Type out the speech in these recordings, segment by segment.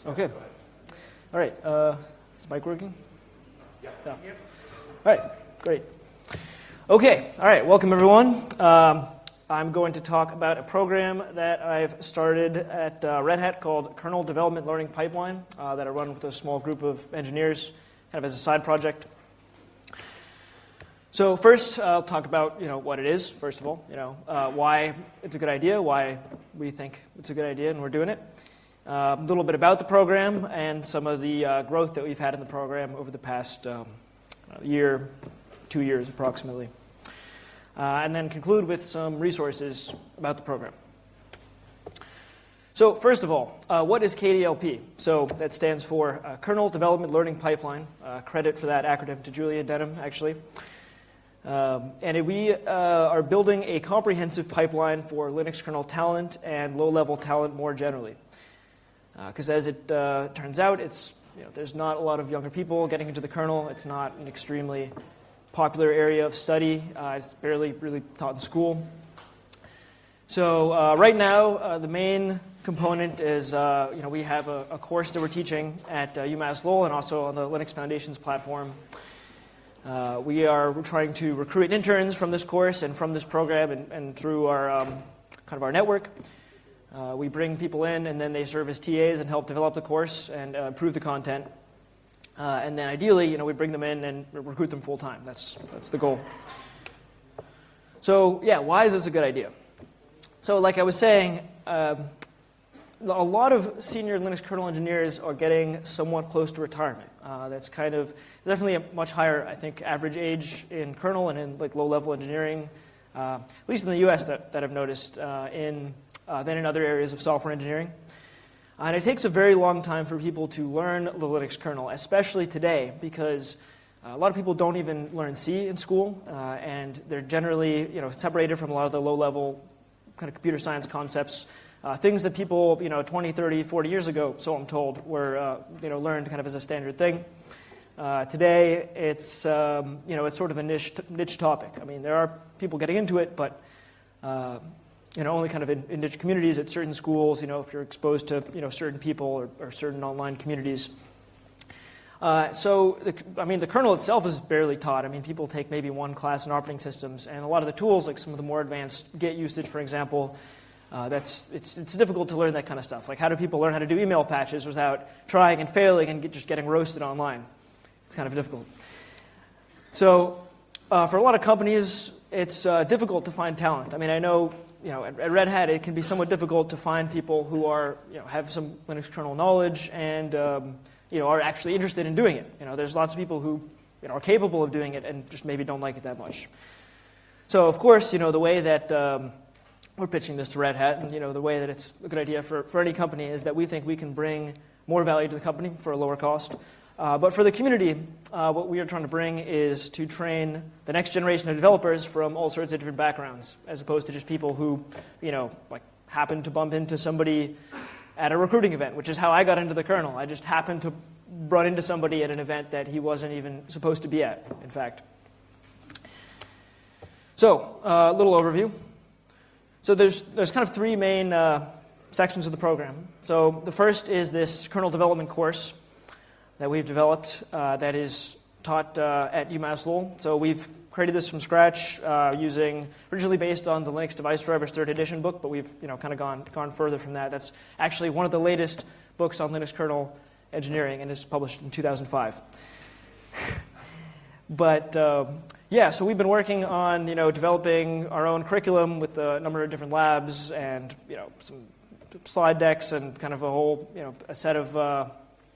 Okay. All right. Is mic working? Yeah. All right. Great. Okay. All right. Welcome, everyone. I'm going to talk about a program that I've started at Red Hat called Kernel Development Learning Pipeline that I run with a small group of engineers kind of as a side project. So first, I'll talk about what it is, first of all, why it's a good idea, why we think it's a good idea and we're doing it. A little bit about the program and some of the growth that we've had in the program over the past year, 2 years approximately. And then conclude with some resources about the program. So first of all, what is KDLP? So that stands for Kernel Development Learning Pipeline. Credit for that acronym to Julia Denham, actually. And we are building a comprehensive pipeline for Linux kernel talent and low-level talent more generally. Because as it turns out, there's not a lot of younger people getting into the kernel. It's not an extremely popular area of study. It's barely really taught in school. So right now, the main component is we have a course that we're teaching at UMass Lowell and also on the Linux Foundations platform. We're trying to recruit interns from this course and from this program and through our kind of our network. We bring people in, and then they serve as TAs and help develop the course and improve the content. And then ideally, we bring them in and recruit them full time. That's the goal. So yeah, why is this a good idea? So like I was saying, a lot of senior Linux kernel engineers are getting somewhat close to retirement. That's definitely a much higher, I think, average age in kernel and in like low-level engineering, at least in the U.S. that I've noticed than in other areas of software engineering. And it takes a very long time for people to learn the Linux kernel, especially today, because a lot of people don't even learn C in school, and they're generally separated from a lot of the low-level kind of computer science concepts. Things that people 20, 30, 40 years ago, so I'm told, were learned kind of as a standard thing. Today, it's sort of a niche topic. I mean, there are people getting into it, but only kind of in niche communities at certain schools, if you're exposed to, certain people or certain online communities. The kernel itself is barely taught. I mean, people take maybe one class in operating systems, and a lot of the tools, like some of the more advanced Git usage, for example, it's difficult to learn that kind of stuff. Like, how do people learn how to do email patches without trying and failing and just getting roasted online? It's kind of difficult. So for a lot of companies, it's difficult to find talent. I mean, I know at Red Hat, it can be somewhat difficult to find people who are have some Linux kernel knowledge and are actually interested in doing it. There's lots of people who are capable of doing it and just maybe don't like it that much. So of course, the way that we're pitching this to Red Hat, and the way that it's a good idea for any company is that we think we can bring more value to the company for a lower cost. But for the community, what we are trying to bring is to train the next generation of developers from all sorts of different backgrounds, as opposed to just people who, happen to bump into somebody at a recruiting event, which is how I got into the kernel. I just happened to run into somebody at an event that he wasn't even supposed to be at, in fact. So, a little overview. So there's kind of three main sections of the program. So the first is this kernel development course that we've developed that is taught at UMass Lowell. So we've created this from scratch originally based on the Linux Device Drivers 3rd edition book, but we've kind of gone further from that. That's actually one of the latest books on Linux kernel engineering and is published in 2005. But so we've been working on developing our own curriculum with a number of different labs and some slide decks and kind of a whole a set of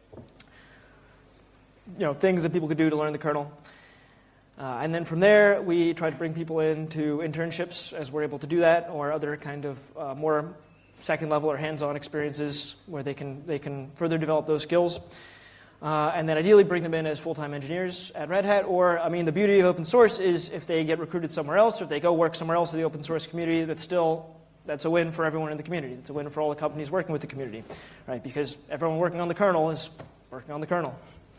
things that people could do to learn the kernel. And then from there, we try to bring people into internships as we're able to do that, or other kind of more second level or hands-on experiences where they can further develop those skills. And then ideally bring them in as full-time engineers at Red Hat, or, the beauty of open source is if they get recruited somewhere else, or if they go work somewhere else in the open source community, that's a win for everyone in the community. It's a win for all the companies working with the community, right? Because everyone working on the kernel is working on the kernel.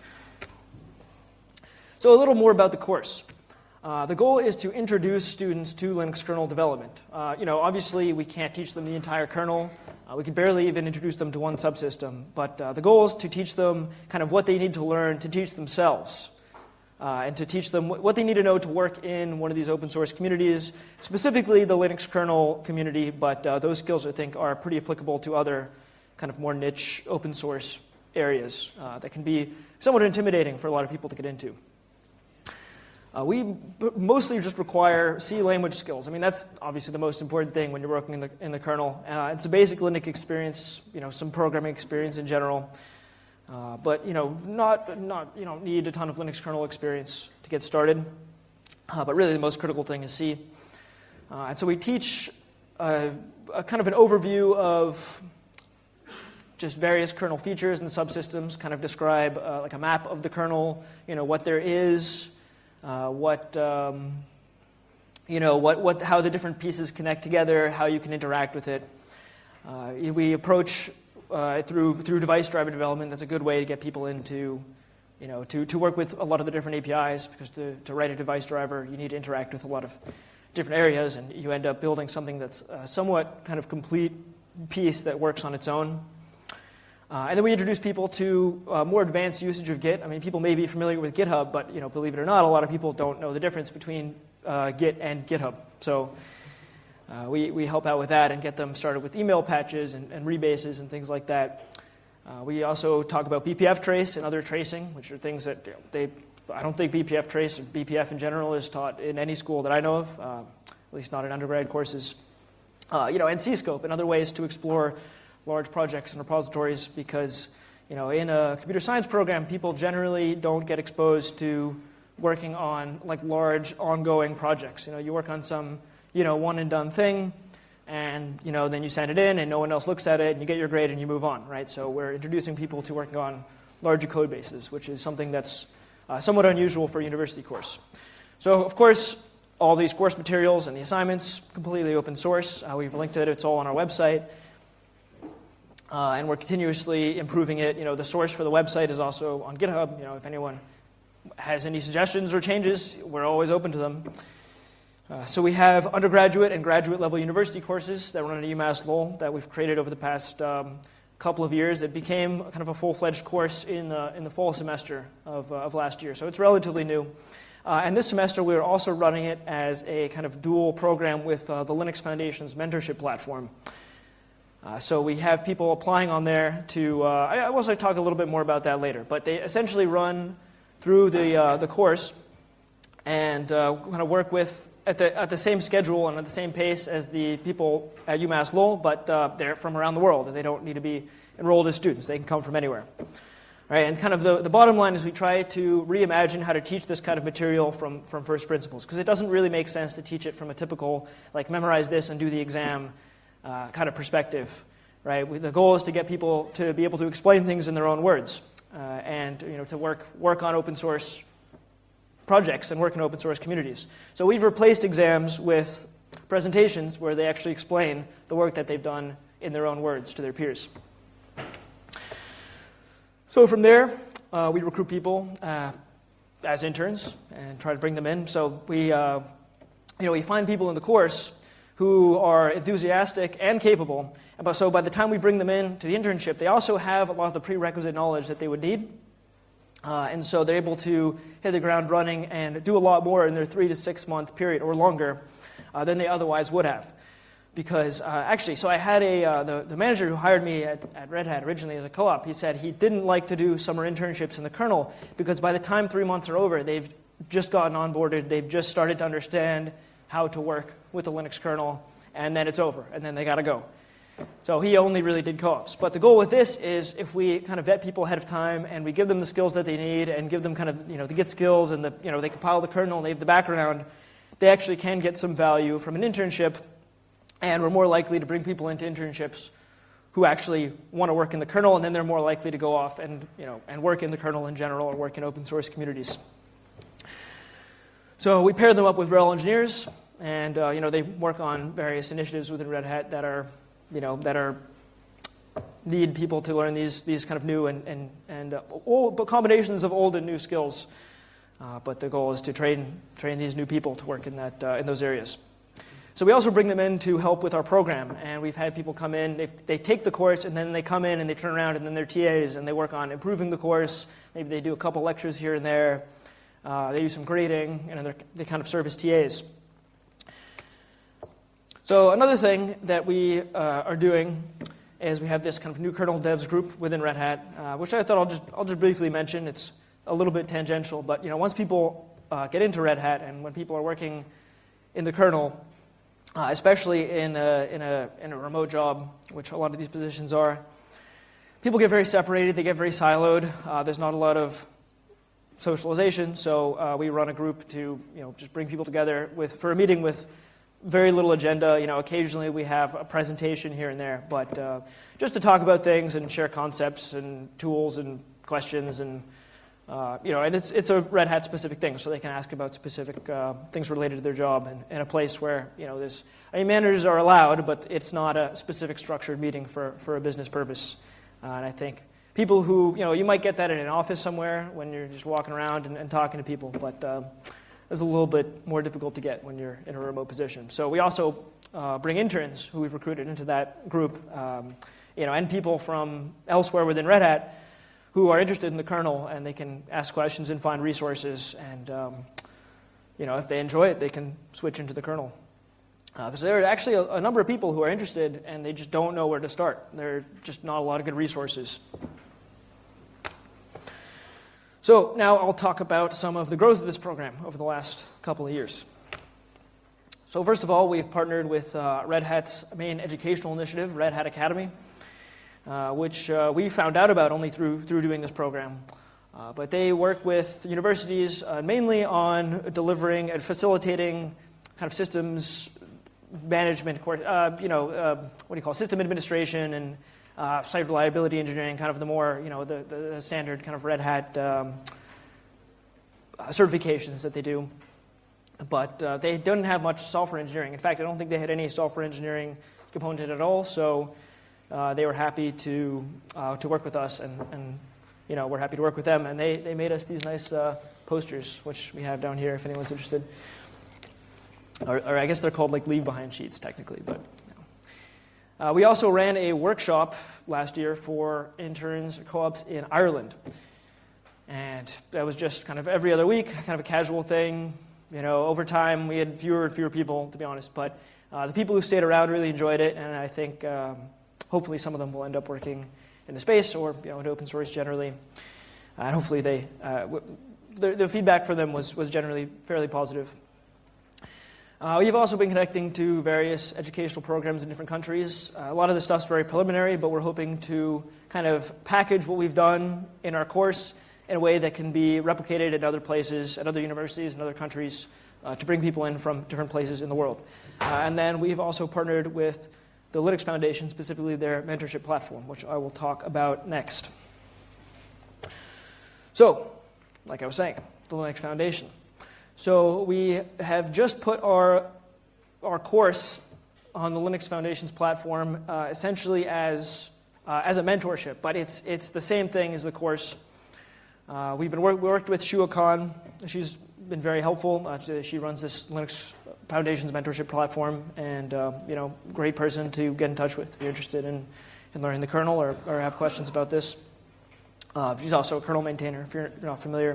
So a little more about the course. The goal is to introduce students to Linux kernel development. Obviously we can't teach them the entire kernel. We can barely even introduce them to one subsystem, but the goal is to teach them kind of what they need to learn to teach themselves, and to teach them what they need to know to work in one of these open source communities, specifically the Linux kernel community, but those skills, I think, are pretty applicable to other kind of more niche open source areas that can be somewhat intimidating for a lot of people to get into. We mostly just require C language skills. I mean, that's obviously the most important thing when you're working in the kernel. It's a basic Linux experience, some programming experience in general. But you don't need a ton of Linux kernel experience to get started. But really, the most critical thing is C. And so we teach a kind of an overview of just various kernel features and subsystems. Kind of describe like a map of the kernel. What there is. How the different pieces connect together, how you can interact with it. We approach through device driver development. That's a good way to get people into, to work with a lot of the different APIs, because to write a device driver, you need to interact with a lot of different areas, and you end up building something that's a somewhat kind of complete piece that works on its own. And then we introduce people to more advanced usage of Git. I mean, people may be familiar with GitHub, but believe it or not, a lot of people don't know the difference between Git and GitHub. So we help out with that and get them started with email patches and rebases and things like that. We also talk about BPF trace and other tracing, which are things that I don't think BPF trace or BPF in general is taught in any school that I know of, at least not in undergrad courses. And Cscope and other ways to explore large projects and repositories, because in a computer science program, people generally don't get exposed to working on like large ongoing projects. You work on some one and done thing, and then you send it in and no one else looks at it and you get your grade and you move on, right? So we're introducing people to working on larger code bases, which is something that's somewhat unusual for a university course. So of course, all these course materials and the assignments, completely open source. We've linked it, it's all on our website. And we're continuously improving it. The source for the website is also on GitHub. If anyone has any suggestions or changes, we're always open to them. So we have undergraduate and graduate level university courses that run at UMass Lowell that we've created over the past couple of years. It became kind of a full-fledged course in the fall semester of last year. So it's relatively new. And this semester, we're also running it as a kind of dual program with the Linux Foundation's mentorship platform. So we have people applying on there to, I will also talk a little bit more about that later, but they essentially run through the course and kind of work with, at the same schedule and at the same pace as the people at UMass Lowell, but they're from around the world, and they don't need to be enrolled as students. They can come from anywhere. Right, and kind of the bottom line is we try to reimagine how to teach this kind of material from first principles, because it doesn't really make sense to teach it from a typical, like, memorize this and do the exam kind of perspective, right? The goal is to get people to be able to explain things in their own words, and to work on open source projects and work in open source communities. So we've replaced exams with presentations where they actually explain the work that they've done in their own words to their peers. So from there, we recruit people as interns and try to bring them in. So we find people in the course who are enthusiastic and capable. So by the time we bring them in to the internship, they also have a lot of the prerequisite knowledge that they would need. And so they're able to hit the ground running and do a lot more in their 3 to 6 month period or longer than they otherwise would have. Because so I had the manager who hired me at Red Hat originally as a co-op, he said he didn't like to do summer internships in the kernel because by the time 3 months are over, they've just gotten onboarded, they've just started to understand how to work with the Linux kernel, and then it's over, and then they got to go. So he only really did co-ops. But the goal with this is if we kind of vet people ahead of time and we give them the skills that they need and give them kind of, the Git skills and they compile the kernel and they have the background, they actually can get some value from an internship, and we're more likely to bring people into internships who actually want to work in the kernel, and then they're more likely to go off and work in the kernel in general or work in open source communities. So we pair them up with RHEL engineers, and they work on various initiatives within Red Hat that are need people to learn these kind of new and old combinations of old and new skills. But the goal is to train these new people to work in those areas. So we also bring them in to help with our program, and we've had people come in, they take the course, and then they come in and they turn around, and then they're TAs, and they work on improving the course. Maybe they do a couple lectures here and there. They do some grading, and they kind of serve as TAs. So another thing that we are doing is we have this kind of new kernel devs group within Red Hat, which I thought I'll just briefly mention. It's a little bit tangential, but once people get into Red Hat, and when people are working in the kernel, especially in a remote job, which a lot of these positions are, people get very separated. They get very siloed. There's not a lot of socialization, so we run a group to just bring people together for a meeting with very little agenda. Occasionally we have a presentation here and there, but just to talk about things and share concepts and tools and questions and and it's a Red Hat specific thing, so they can ask about specific things related to their job in a place where managers are allowed, but it's not a specific structured meeting for a business purpose. And I think people who you might get that in an office somewhere when you're just walking around and talking to people, but it's a little bit more difficult to get when you're in a remote position. So we also bring interns who we've recruited into that group, and people from elsewhere within Red Hat who are interested in the kernel, and they can ask questions and find resources, and if they enjoy it, they can switch into the kernel. Because there are actually a number of people who are interested, and they just don't know where to start. There are just not a lot of good resources. So now I'll talk about some of the growth of this program over the last couple of years. So first of all, we've partnered with Red Hat's main educational initiative, Red Hat Academy, which we found out about only through doing this program. But they work with universities mainly on delivering and facilitating kind of systems management, system administration and site reliability engineering, kind of the more, the standard kind of Red Hat certifications that they do. But they don't have much software engineering. In fact, I don't think they had any software engineering component at all. So they were happy to work with us, and we're happy to work with them. And they made us these nice posters, which we have down here if anyone's interested. Or I guess they're called like leave behind sheets technically, but. We also ran a workshop last year for interns and co-ops in Ireland. And that was just kind of every other week, kind of a casual thing. Over time, we had fewer and fewer people, to be honest. But the people who stayed around really enjoyed it, and I think hopefully some of them will end up working in the space or in open source generally. And hopefully the feedback for them was generally fairly positive. We've also been connecting to various educational programs in different countries. A lot of this stuff's very preliminary, but we're hoping to kind of package what we've done in our course in a way that can be replicated at other places, at other universities and other countries, to bring people in from different places in the world. And then we've also partnered with the Linux Foundation, specifically their mentorship platform, which I will talk about next. So, like I was saying, the Linux Foundation. So we have just put our course on the Linux Foundation's platform essentially as a mentorship, but it's the same thing as the course. We worked with Shua Khan. She's been very helpful. She runs this Linux Foundation's mentorship platform, and great person to get in touch with if you're interested in learning the kernel or have questions about this. She's also a kernel maintainer if you're not familiar.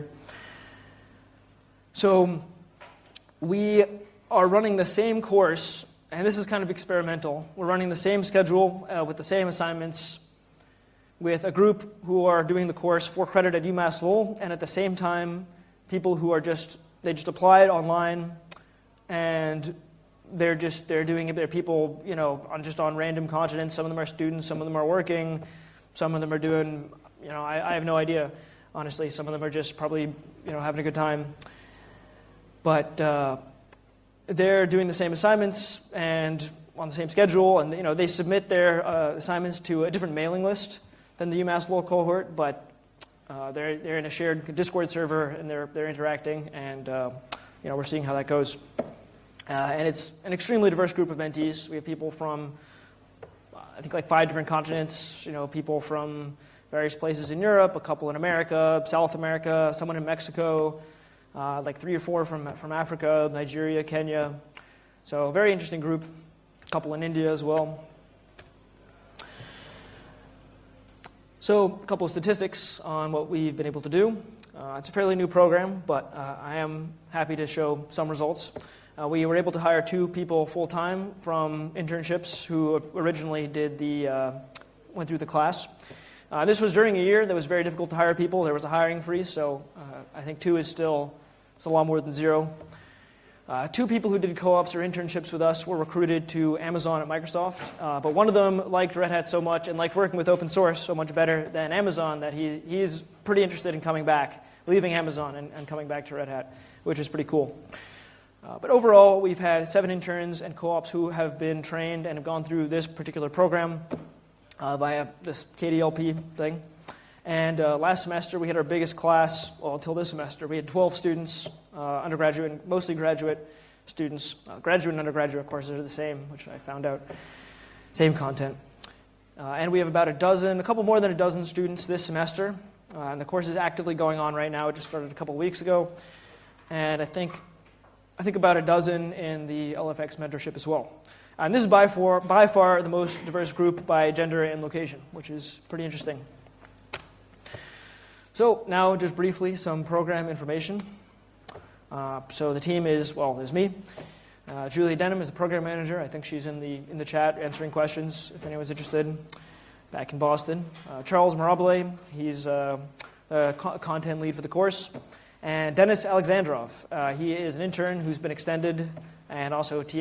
So we are running the same course, and this is kind of experimental. We're running the same schedule with the same assignments with a group who are doing the course for credit at UMass Lowell, and at the same time, people who they just applied online, and they're doing it. They're people, on random continents. Some of them are students, some of them are working, some of them are doing, I have no idea, honestly. Some of them are just probably, having a good time. But they're doing the same assignments and on the same schedule, and they submit their assignments to a different mailing list than the UMass Lowell cohort, but they're in a shared Discord server, and they're interacting, and we're seeing how that goes. And it's an extremely diverse group of mentees. We have people from I think like 5 different continents. People from various places in Europe, a couple in America, South America, someone in Mexico. Like 3 or 4 from Africa, Nigeria, Kenya. So a very interesting group, a couple in India as well. So a couple of statistics on what we've been able to do. It's a fairly new program, but I am happy to show some results. We were able to hire 2 people full-time from internships who originally went through the class. This was during a year that was very difficult to hire people. There was a hiring freeze, so I think 2 is still a lot more than 0. 2 people who did co-ops or internships with us were recruited to Amazon at Microsoft, but one of them liked Red Hat so much and liked working with open source so much better than Amazon that he is pretty interested in coming back, leaving Amazon and coming back to Red Hat, which is pretty cool. But overall, we've had 7 interns and co-ops who have been trained and have gone through this particular program via this KDLP thing. And last semester, we had our biggest class, well, until this semester. We had 12 students, undergraduate and mostly graduate students. Graduate and undergraduate courses are the same, which I found out. Same content. And we have about a couple more than a dozen students this semester. And the course is actively going on right now. It just started a couple weeks ago. And I think about a dozen in the LFX mentorship as well. And this is by far the most diverse group by gender and location, which is pretty interesting. So now, just briefly, some program information. So the team is, there's me. Julie Denham is the program manager. I think she's in the chat answering questions if anyone's interested, back in Boston. Charles Mirabile, he's the content lead for the course. And Dennis Alexandrov, he is an intern who's been extended and also